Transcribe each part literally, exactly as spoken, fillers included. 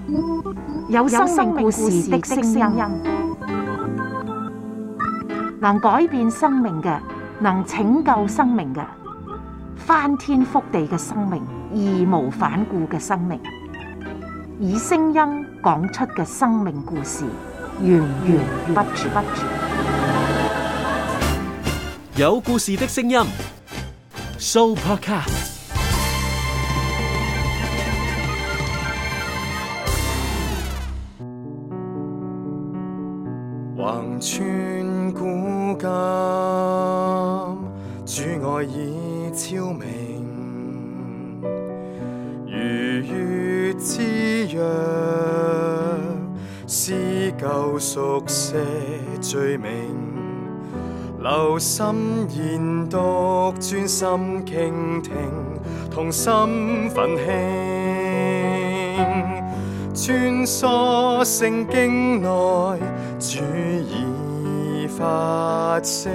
有生命故事的聲音，能改變生命嘅，能拯救生命嘅，翻天覆地嘅生命，義無反顧嘅生命，以聲音講出嘅生命故事，源源不絕。 有故事的聲音 ，Sooopodcast。 橫穿古今，主愛已昭明，如月之約，撕舊熟寫罪名，留心研讀，專心傾聽，同心奮興，穿梭聖經內，主已發聲，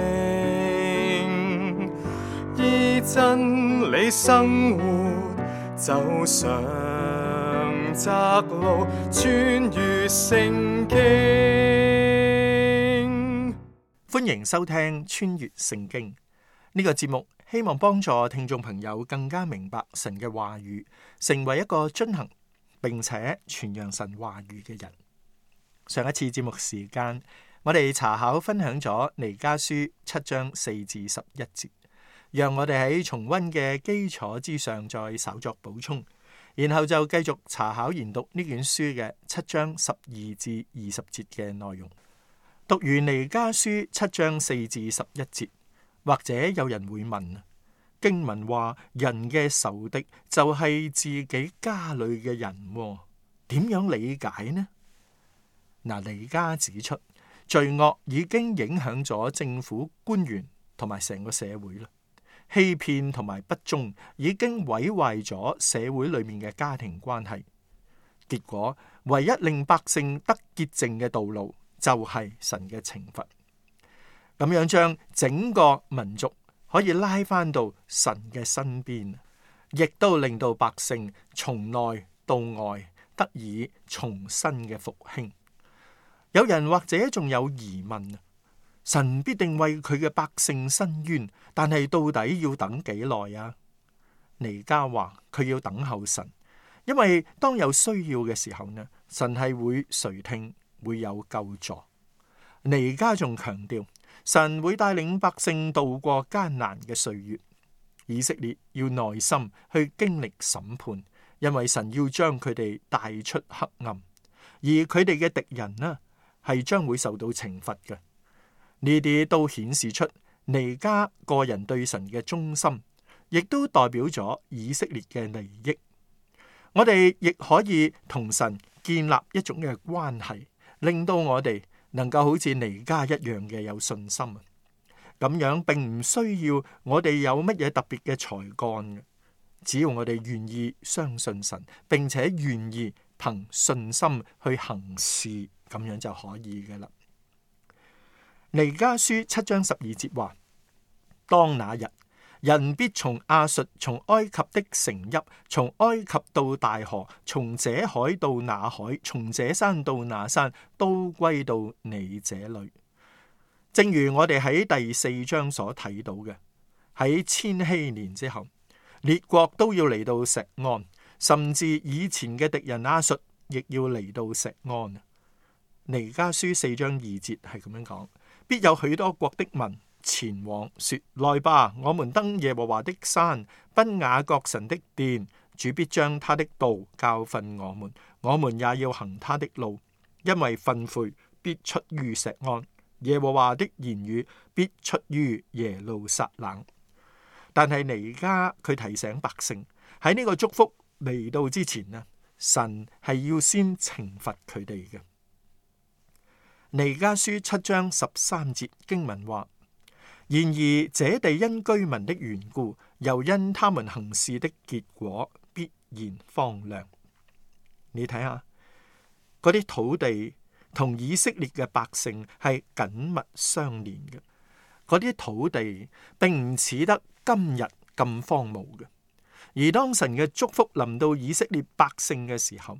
依真理生活，走上窄路，穿越聖經。 歡迎收聽穿越聖經呢個節目，希望幫助聽眾朋友更加明白神嘅話語，成為一個遵行並且傳揚神話語嘅人。上一次節目時間，我哋查考分享咗彌迦書七章四至十一節，讓我哋喺重溫嘅基礎之上再稍作補充，然後就繼續查考研讀呢卷書嘅七章十二至二十節嘅內容。讀完彌迦書七章四至十一節，或者有人會問，經文話人嘅仇敵就係自己家裏嘅人，點樣理解呢？嗱，彌迦指出，罪惡已經影響咗政府官員同埋成個社會啦，欺騙同埋不忠已經毀壞咗社會裏面嘅家庭關係。結果，唯一令百姓得潔淨嘅道路，就係神嘅懲罰。咁樣將整個民族可以拉返到神嘅身邊，亦都令到百姓從內到外得以重新嘅復興。有人或者仲有疑問，神必定為佢嘅百姓伸冤，但係到底要等幾耐啊？彌迦話佢要等候神，因為當有需要嘅時候呢，神係會垂聽，會有救助。彌迦仲強調，神會帶領百姓度過艱難嘅歲月，以色列要耐心去經歷審判，因為神要將佢哋帶出黑暗，而佢哋嘅敵人呢，係將會受到懲罰嘅。呢啲都顯示出彌迦個人對神嘅忠心，亦都代表咗以色列嘅利益。我哋亦可以同神建立一種嘅關係，令到我哋能夠好似彌迦一樣嘅有信心啊！咁樣並唔需要我哋有乜嘢特別嘅才幹嘅，只要我哋願意相信神，並且願意憑信心去行事，咁樣就可以嘅啦。彌迦書七章十二節話：當那日，人必從亞述、從埃及的城邑、從埃及到大河、從這海到那海、從這山到那山，都歸到你這裏。正如我哋喺第四章所睇到嘅，喺千禧年之後，列國都要嚟到錫安，甚至以前嘅敵人亞述亦要嚟到錫安。彌迦書四章二節係咁樣講：必有許多國的民前往，說：來吧，我們登耶和華的山，奔雅各神的殿。主必將他的道教訓我們，我們也要行他的路，因為訓誨必出於錫安，耶和華的言語必出於耶路撒冷。但係彌迦佢提醒百姓，喺呢個祝福嚟到之前呢，神係要先懲罰佢哋嘅。彌迦書七章十三節經文話：然而這地因居民的緣故，又因他們行事的結果，必然荒涼。你睇下嗰啲土地同以色列嘅百姓係緊密相連嘅，嗰啲土地並唔似得今日咁荒蕪嘅。而當神嘅祝福臨到以色列百姓嘅時候，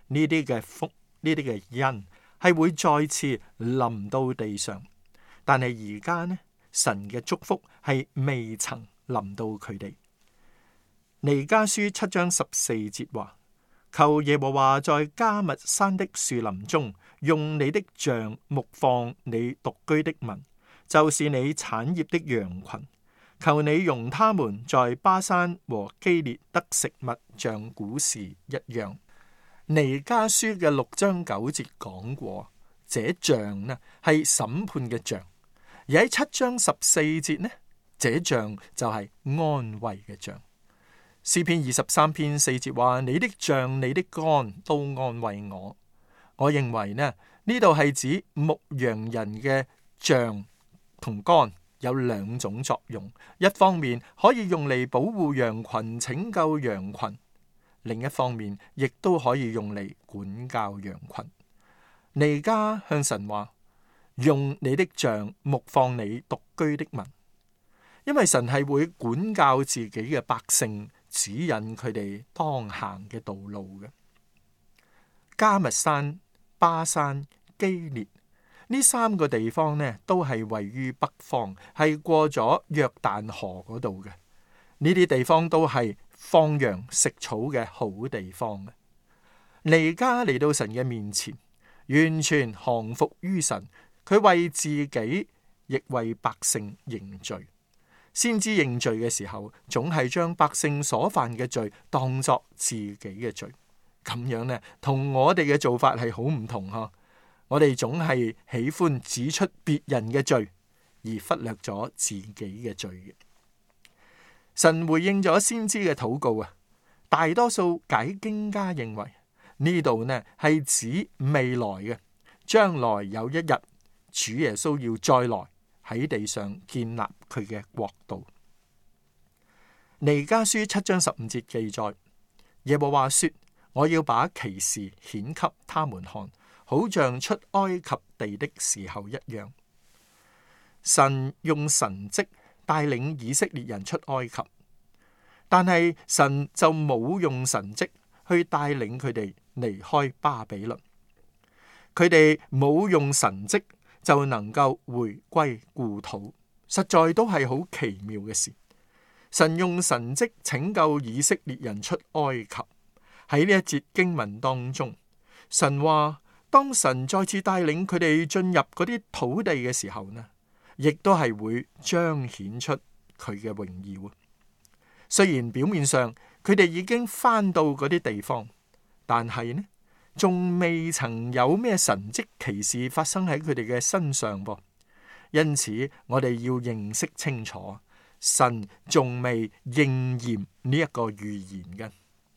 呢啲嘅福，呢啲嘅恩係會再次臨到地上。但係而家呢，神嘅祝福係未曾臨到佢哋。彌迦書七章十四節話：求耶和華在迦密山的樹林中，用你的杖牧放你獨居的民，就是你產業的羊群。求你容他們在巴珊和基列得食物，像古時一樣。彌迦書嘅六章九節講過，這杖呢係審判嘅杖。而喺七章十四節呢，這杖就係安慰嘅杖。詩篇二十三篇四節話：你的杖、你的竿都安慰我。我認為呢，呢度係指牧羊人嘅杖同竿有兩種作用，一方面可以用嚟保護羊群、拯救羊群，另一方面亦都可以用嚟管教羊群。彌迦向神話：用你的杖牧放你獨居的民，因為神係會管教自己嘅百姓，指引佢哋當行嘅道路嘅。迦密山、巴珊、基列呢三個地方呢，都係位於北方，係過咗約旦河嗰度嘅。呢啲地方都係放羊食草嘅好地方。彌迦嚟到神嘅面前，完全降服於神，佢為自己亦為百姓認罪。先知認罪嘅時候，總係將百姓所犯嘅罪當作自己嘅罪，咁樣呢，同我哋嘅做法係好唔同嗬。我哋總係喜歡指出別人嘅罪，而忽略咗自己嘅罪嘅。神回應咗先知嘅禱告啊，大多數解經家認為呢度呢係指未來嘅，將來有一日主耶穌要再來喺地上建立佢嘅國度。彌迦書七章十五節記載，耶和華說：我要把奇事顯給他們看，好像出埃及地的時候一樣。神用神蹟帶領以色列人出埃及，但係神就冇用神蹟去帶領佢哋離開巴比倫。佢哋冇用神蹟就能夠回歸故土，實在都係好奇妙嘅事。神用神蹟拯救以色列人出埃及。喺呢一節經文當中，神話當神再次帶領佢哋進入嗰啲土地嘅時候呢，亦都係會彰顯出佢嘅榮耀。雖然表面上佢哋已經返到嗰啲地方，但係呢，仲未曾有咩神蹟奇事發生喺佢哋嘅身上噃。因此我哋要認識清楚，神仲未應驗呢一個預言嘅。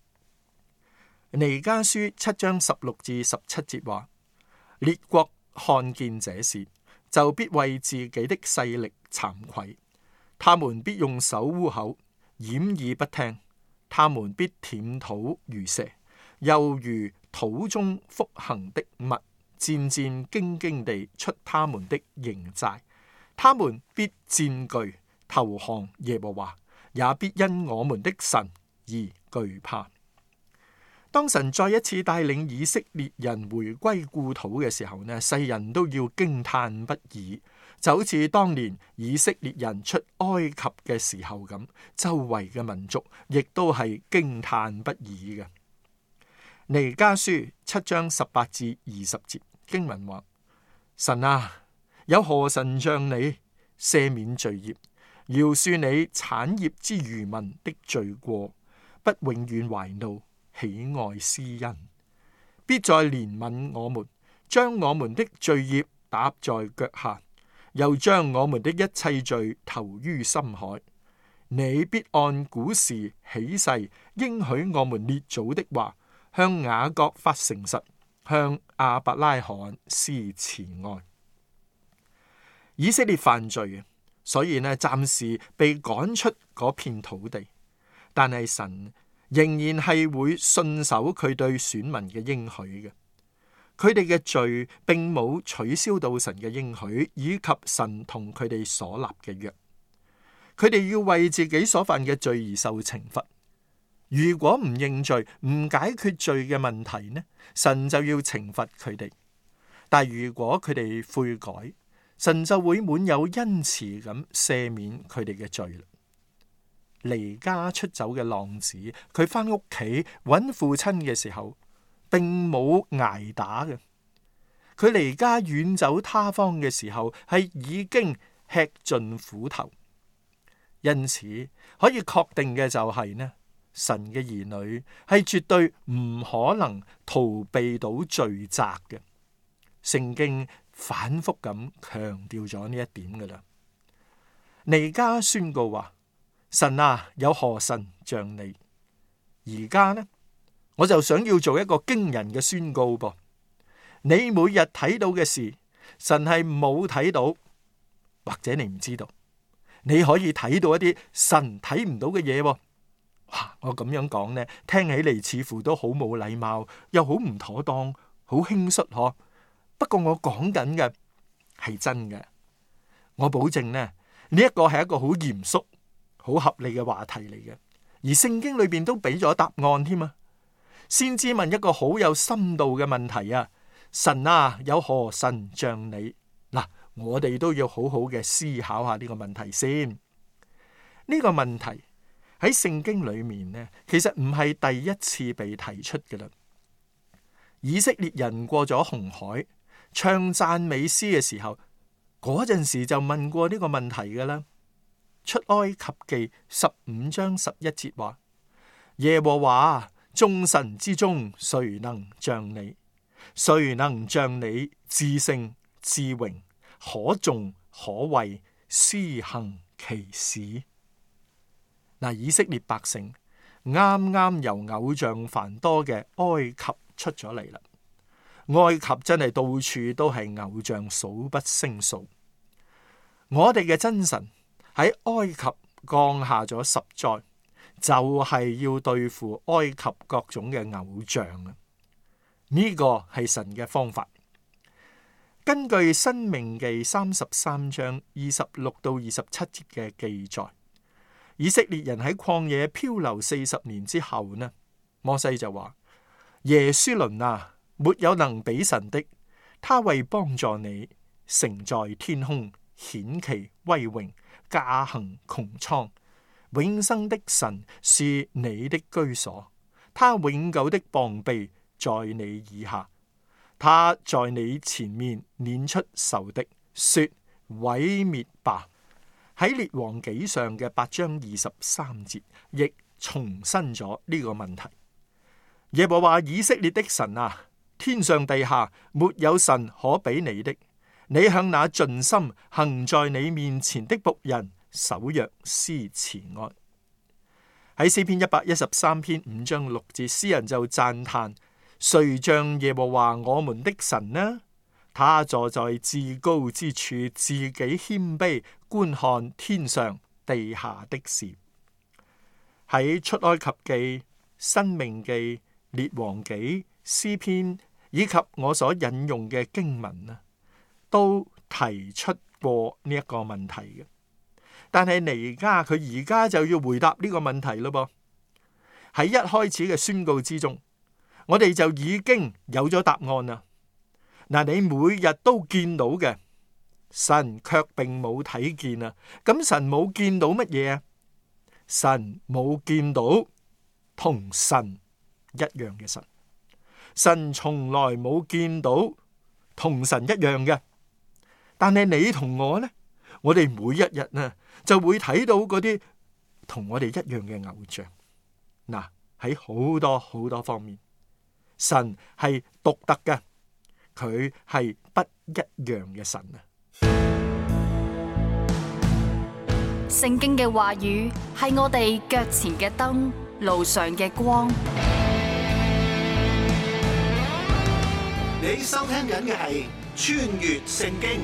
彌迦書七章十六至十七節話：列國看見這事，就必為自己的勢力慚愧，他們必用手污口，掩耳不聽，他們必舔土如蛇，又如土中腹行的物，戰戰兢兢地出他們的營寨，他們必戰懼投降耶和華，也必因我們的神而懼怕。當神再一次帶領以色列人回歸故土嘅時候呢，世人都要驚嘆不已，就好似當年以色列人出埃及嘅時候咁，周圍嘅民族亦都係驚嘆不已嘅。彌迦書七章十八至二十節經文話：神啊，有何神像你赦免罪孽，饒恕你產業之餘民的罪過，不永遠懷怒，喜愛施恩，必再憐憫我們，將我們的罪孽踏在腳下，又將我們的一切罪投於深海。你必按古時起誓應許我們列祖的話，向雅各發誠實，向亞伯拉罕施慈愛。以色列犯罪，所以呢暫時被趕出嗰片土地，但係神仍然係會信守佢對選民嘅應許嘅。佢哋嘅罪並冇取消到神嘅應許，以及神同佢哋所立嘅約。佢哋要為自己所犯嘅罪而受懲罰。 如果唔認罪，唔解決罪嘅問題呢，神就要懲罰佢哋。但如果佢哋悔改，神就會滿有恩慈咁赦免佢哋嘅罪。離家出走嘅浪子，佢翻屋企揾父親嘅時候，並冇挨打嘅。佢離家遠走他方嘅時候，係已經吃盡苦頭。因此可以確定嘅就係呢，神嘅兒女係絕對唔可能逃避到罪責嘅。聖經反覆咁強調咗呢一點噶啦。彌迦宣告話：神啊，有何神像你？而家呢，我就想要做一個驚人嘅宣告噃。你每日睇到嘅事，神係冇睇到，或者你唔知道。你可以睇到一啲神睇唔到嘅嘢。哇！我咁樣講呢，聽起嚟似乎都好冇禮貌，又好唔妥當，好輕率嗬。不過我講緊嘅係真嘅，我保證呢，呢一個係一個好嚴肅、好合理嘅話題嚟嘅。而聖經裏邊都俾咗答案添啊。先知問一個好有深度嘅問題啊：神啊，有何神像你？嗱，我哋都要好好嘅思考下呢個問題先。呢個問題喺聖經裏面呢，其實唔係第一次被提出嘅啦。以色列人過咗紅海，唱讚美詩嘅時候，嗰陣時就問過呢個問題噶啦。出埃及記十五章十一節話：耶和華眾神之中，誰能像你？誰能像你至聖至榮，可頌可畏，施行奇事？嗱，以色列百姓啱啱由偶像繁多嘅埃及出咗嚟啦。埃及真係到處都係偶像，數不勝數。我哋嘅真神喺埃及降下咗十災，就係要對付埃及各種嘅偶像啊！呢個係神嘅方法。根據申命記三十三章二十六到二十七節嘅記載，以色列人喺曠野漂流四十年之後呢，摩西就話：耶書崙啊，沒有能比神的，他為幫助你，乘在天空，顯其威榮，駕行穹蒼。永生的神是你的居所，他永久的膀臂在你以下，他在你前面攆出仇敵，說毀滅吧。喺列王紀上嘅八章二十三節，亦重申咗呢個問題。耶和華以色列的神啊，天上地下沒有神可比你的，你向那盡心行在你面前的僕人守約施慈愛。喺詩篇一百一十三篇五章六節，詩人就讚嘆：誰像耶和華我們的神呢？他坐在至高之處，自己謙卑，觀看天上地下的事。喺出埃及記、申命記、列王紀、詩篇以及我所引用嘅經文啊，都提出過呢一個問題嘅。但係彌迦佢而家就要回答呢個問題咯噃。喺一開始嘅宣告之中，我哋就已經有咗答案啦。嗱，你每日都見到嘅，神卻並冇睇見啊。咁神冇見到乜嘢啊？神冇見到同神一樣嘅神，神從來冇見到同神一樣嘅。但係你同我呢？我哋每一日呢就會睇到嗰啲同我哋一樣嘅偶像。嗱，喺好多好多方面，神係獨特嘅，佢係不一樣嘅神啊！ 聖經嘅話語係我哋腳前嘅燈，路上嘅光。 你收聽緊嘅係穿越聖經。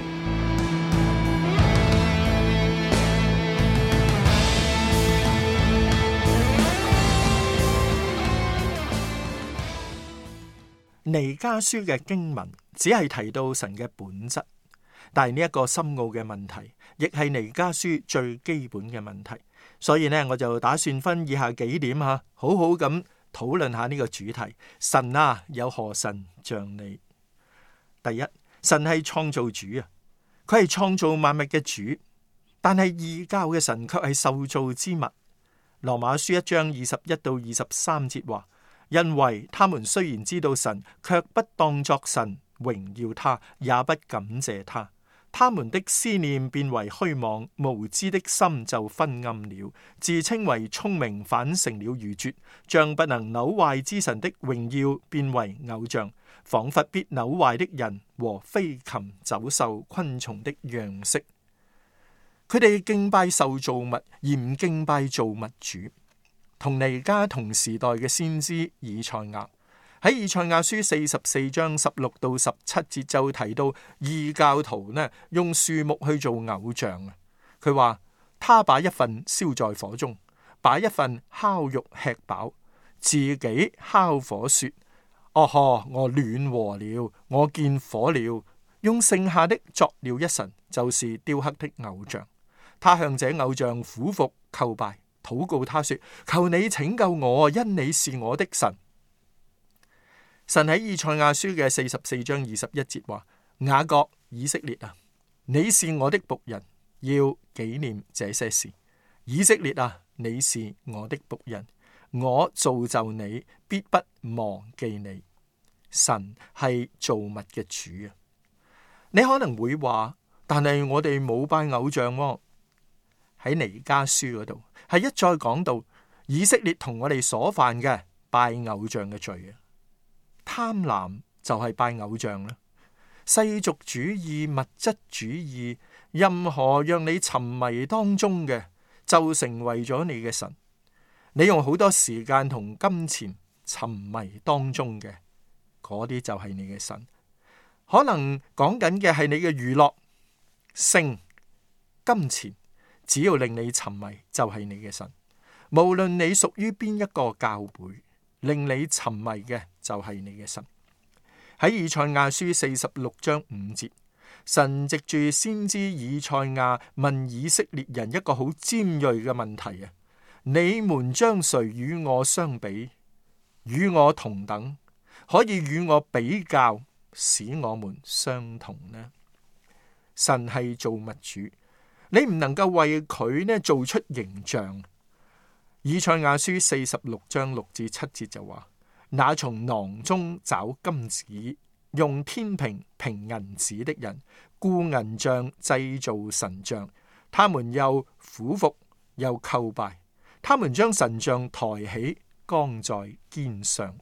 彌迦書嘅經文只係提到神嘅本質，但係呢一個深奧嘅問題，亦係彌迦書最基本嘅問題， 所以呢，我就打算分以下幾點吓，好好咁討論下呢個主題。神啊，有何神像你？第一，神係創造主啊，佢係創造萬物嘅主，但係異教嘅神卻係受造之物。羅馬書一章二十一到二十三節話：因為他們雖然知道神，卻不當作神榮耀他，也不感謝他。他們的思念變為虛妄，無知的心就昏暗了。自稱為聰明，反成了愚拙，將不能朽壞之神的榮耀變為偶像，仿佛必朽壞的人和飛禽走獸、昆蟲的樣式。佢哋敬拜受造物，而唔敬拜造物主。同彌迦同時代嘅先知以賽亞喺以賽亞書四十四章十六到十七節就提到異教徒呢用樹木去做偶像啊。佢話他把一份燒在火中，把一份烤肉吃飽，自己烤火說：哦呵，我暖和了，我見火了。用剩下的作了一神，就是雕刻的偶像。他向這偶像俯伏叩拜，禱告他說：求你拯救我，因你是我的神。神喺以賽亞書嘅四十四章二十一節話：雅各以色列啊，你是我的僕人，要紀念這些事。以色列啊，你是我的僕人，我造就你，必不忘記你。神係造物嘅主啊。你可能會話，但係我哋冇拜偶像喎。喺彌迦書嗰度係一再講到以色列同我哋所犯嘅拜偶像嘅罪啊。貪婪就係拜偶像啦，世俗主義、物質主義，任何讓你沉迷當中嘅，就成為咗你嘅神。你用好多時間同金錢沉迷當中嘅，嗰啲就係你嘅神。可能講緊嘅係你嘅娛樂、性、金錢，只要令你沉迷，就係你嘅神。無論你屬於邊一個教會，令你沉迷嘅就係你嘅神。喺以賽亞書四十六章五節，神藉住先知以賽亞問以色列人一個好尖銳嘅問題啊：你們將誰與我相比？與我同等？可以與我比較，使我們相同呢？神係造物主，你唔能夠為佢呢做出形象。以賽亞書四十六章六至七節就話：那從囊中找金子，用天平平銀子的人，雇銀匠製造神像，他們又俯伏又叩拜，他們將神像抬起，扛在肩上。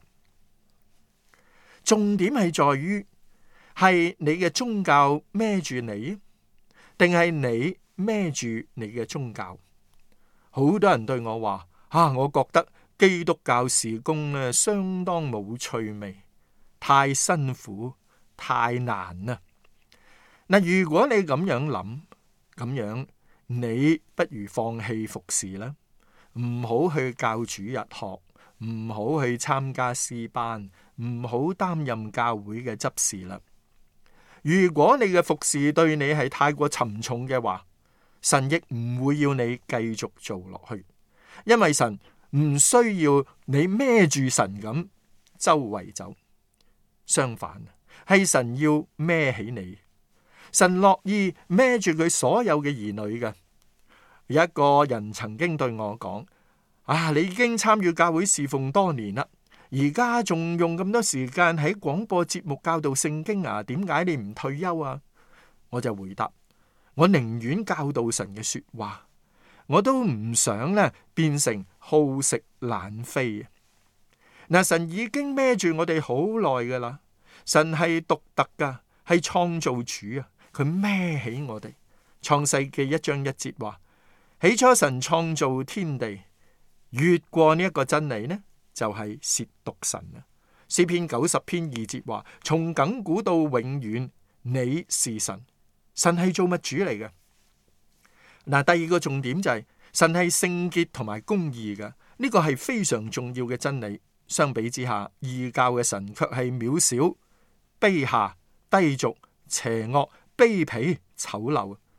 重點係在於係你嘅宗教孭住你，定係你孭住你嘅宗教？好多人對我話：啊，我覺得基督教事工咧相當冇趣味，太辛苦，太難啦。嗱，如果你咁樣諗，咁樣你不如放棄服侍啦，唔好去教主日學，唔好去參加詩班，唔好擔任教會嘅執事啦。如果你嘅服侍對你係太過沉重嘅話，神亦唔會要你繼續做落去。因為神唔需要你孭住神咁周圍走，相反係神要孭起你。神樂意孭住佢所有嘅兒女嘅。有一個人曾經對我講：啊，你已經參與教會侍奉多年啦，而家仲用咁多時間喺廣播節目教導聖經啊？點解你唔退休啊？我就回答：我寧願教導神嘅說話。我都唔想咧變成好食懶飛。嗱，神已經孭住我哋好耐噶啦，神係獨特噶，係創造主啊，佢孭起我哋。創世記一章一節話：起初神創造天地，越過呢一個真理呢，就係褻瀆神啊。詩篇九十篇二節話：從亙古到永遠，你是神，神係造物主嚟嘅。嗱，第二個重點就係、是、神係聖潔同埋公義嘅，呢、這個係非常重要嘅真理。相比之下，異教嘅神卻係渺小、卑下、低俗、邪惡、卑鄙、醜陋。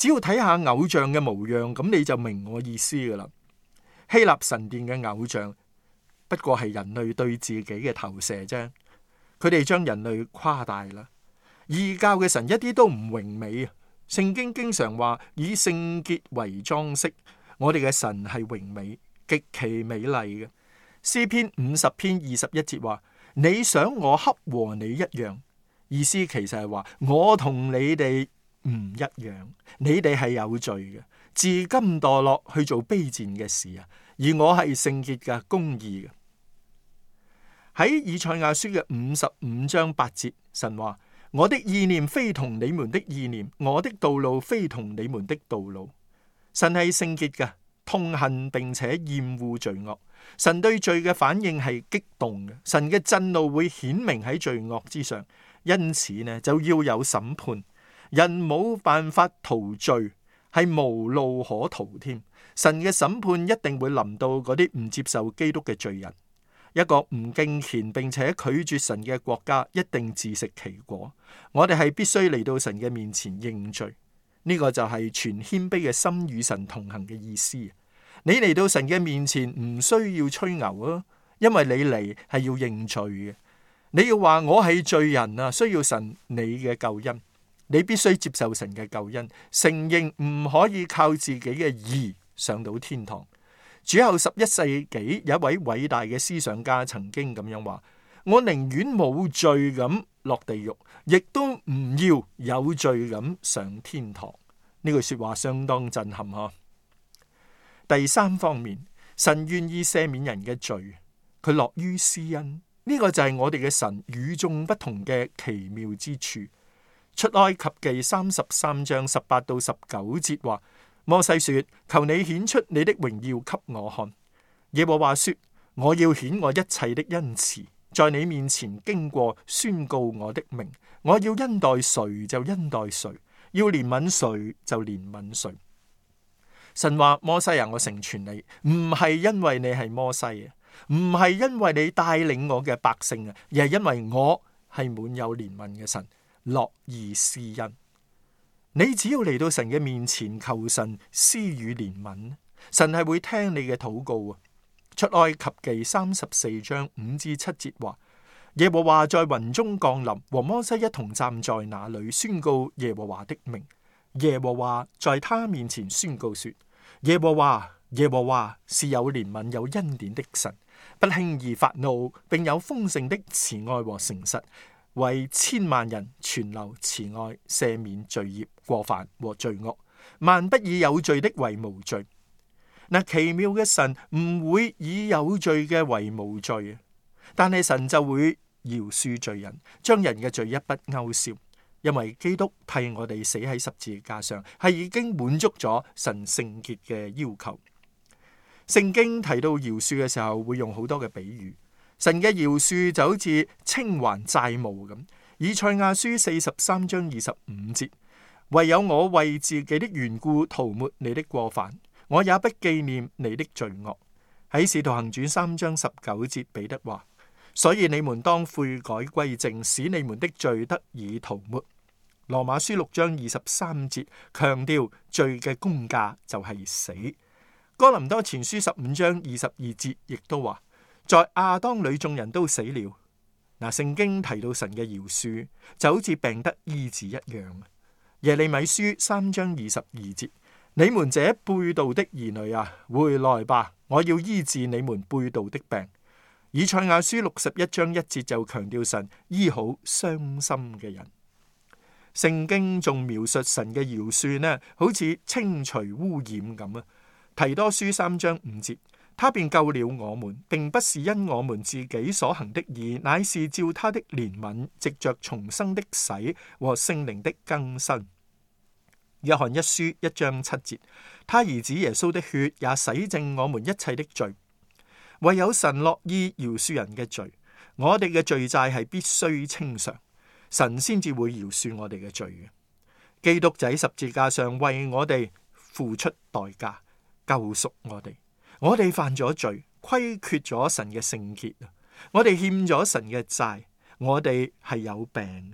只要睇下偶像嘅模樣，咁你就明我意思噶啦。希臘神殿嘅偶像不過係人類對自己嘅投射啫，佢哋將人類誇大啦。異教嘅神一啲都唔榮美啊！聖經經常話以聖潔為裝飾，我哋嘅神係榮美，極其美麗嘅。詩篇五十篇二十一節話：你想我恰和你一樣，意思其實係話我同你哋唔一樣，你哋係有罪嘅，自甘墮落去做卑賤嘅事啊，而我係聖潔嘅、公義嘅。喺以賽亞書嘅五十五章八節，神話：我的意念非同你們的意念，我的道路非同你們的道路。神係聖潔嘅，痛恨並且厭惡罪惡。神對罪嘅反應係激動嘅，神嘅震怒會顯明喺罪惡之上，因此呢就要有審判。人冇辦法逃罪，係無路可逃添。神嘅審判一定會臨到嗰啲唔接受基督嘅罪人。一個唔敬虔並且拒絕神嘅國家，一定自食其果。我哋係必須嚟到神嘅面前認罪，呢個就係全謙卑嘅心與神同行嘅意思。你嚟到神嘅面前唔需要吹牛啊，因為你嚟係要認罪嘅。你要話我係罪人啊，需要神你嘅救恩。你必須接受神嘅救恩，承認唔可以靠自己嘅義上到天堂。主後十一世紀有一位偉大嘅思想家曾經咁樣話：我寧願冇罪咁落地獄，亦都唔要有罪咁上天堂。呢句說話相當震撼嗬。第三方面，神願意赦免人嘅罪，佢樂於施恩。呢個就係我哋嘅神與眾不同嘅奇妙之處。出埃及記三十三章十八到十九節話：摩西說，求你顯出你的榮耀給我看。耶和華說，我要顯我一切的恩慈，在你面前經過，宣告我的名。我要恩待誰就恩待誰，要憐憫誰就憐憫誰。神話摩西啊，我成全你，唔係因為你係摩西啊，唔係因為你帶領我嘅百姓啊，而係因為我係滿有憐憫嘅神，樂意施恩。你只要嚟到神嘅面前求神施予憐憫，神係會聽你嘅禱告啊。出埃及記三十四章五至七節話：耶和華在雲中降臨，和摩西一同站在那裏，宣告耶和華的名。耶和華在他面前宣告說：耶和華耶和華是有憐憫有恩典的神，不輕易發怒，並有豐盛的慈愛和誠實，為千萬人存留慈愛，赦免罪孽過犯和罪惡，萬不以有罪的為無罪。嗱，奇妙嘅神唔會以有罪嘅為無罪，但係神就會饒恕罪人，將人嘅罪一筆勾銷。因為基督替我哋死喺十字架上，係已經滿足咗神聖潔嘅要求。聖經提到饒恕嘅時候，會用好多嘅比喻。神嘅饒恕就好似清還債務咁。以賽亞書四十三章二十五節：唯有我為自己的緣故塗抹你的過犯，我也不紀念你的罪惡。喺使徒行傳三章十九節，彼得話：所以你們當悔改歸正，使你們的罪得以塗抹。羅馬書六章二十三節強調罪嘅工價就係死。哥林多前書十五章二十二節亦都話：在亞當裏眾人都死了。嗱，聖經提到神嘅饒恕就好似病得醫治一樣。耶利米書三章二十二節：你們這背道的兒女啊，回來吧，我要醫治你們背道的病。以賽亞書六十一章一節就強調神醫好傷心嘅人。聖經仲描述神嘅饒恕呢，好似清除污染咁啊。提多書三章五節，他便救了我們，並不是因我們自己所行的義，乃是照他的憐憫，藉着重生的洗和聖靈的更新。約翰一書一章七節，他兒子耶穌的血也洗淨我們一切的罪。唯有神樂意饒恕人嘅罪，我哋嘅罪債係必須清償，神先至會饒恕我哋嘅罪嘅。基督就喺十字架上為我哋付出代價，救贖我哋。我哋犯咗罪，虧缺咗神嘅聖潔啊！我哋欠咗神嘅債，我哋係有病嘅。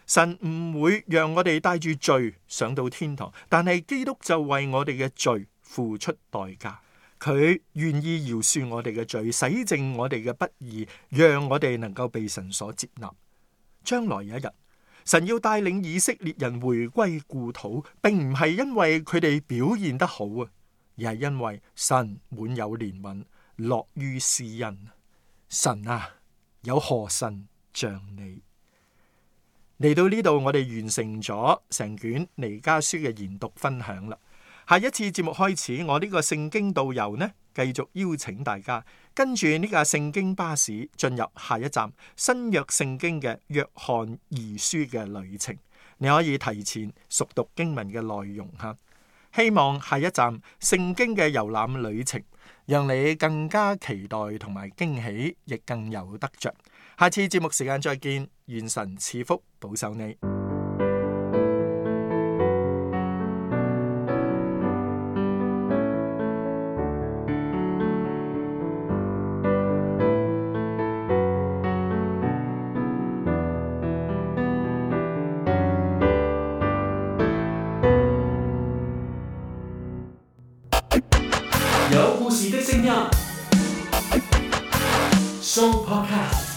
神唔會讓我哋帶住罪上到天堂，但係基督就為我哋嘅罪付出代價，佢願意饒恕我哋嘅罪，洗淨我哋嘅不義，讓我哋能夠被神所接納。將來有一日，神要帶領以色列人回歸故土，並唔係因為佢哋表現得好啊，而係因為神滿有憐憫，樂於施恩。神啊，有何神像你？嚟到呢度，我哋完成咗成卷彌迦書嘅研讀分享啦。下一次節目開始，我呢個聖經導遊呢，繼續邀請大家跟住呢架聖經巴士進入下一站新約聖經嘅約翰二書嘅旅程。你可以提前熟讀經文嘅內容吓。希望下一站聖經嘅遊覽旅程，讓你更加期待同埋驚喜，亦更有得着。下次節目時間再見，願神賜福保守你。 有故事的聲音，Show Podcast。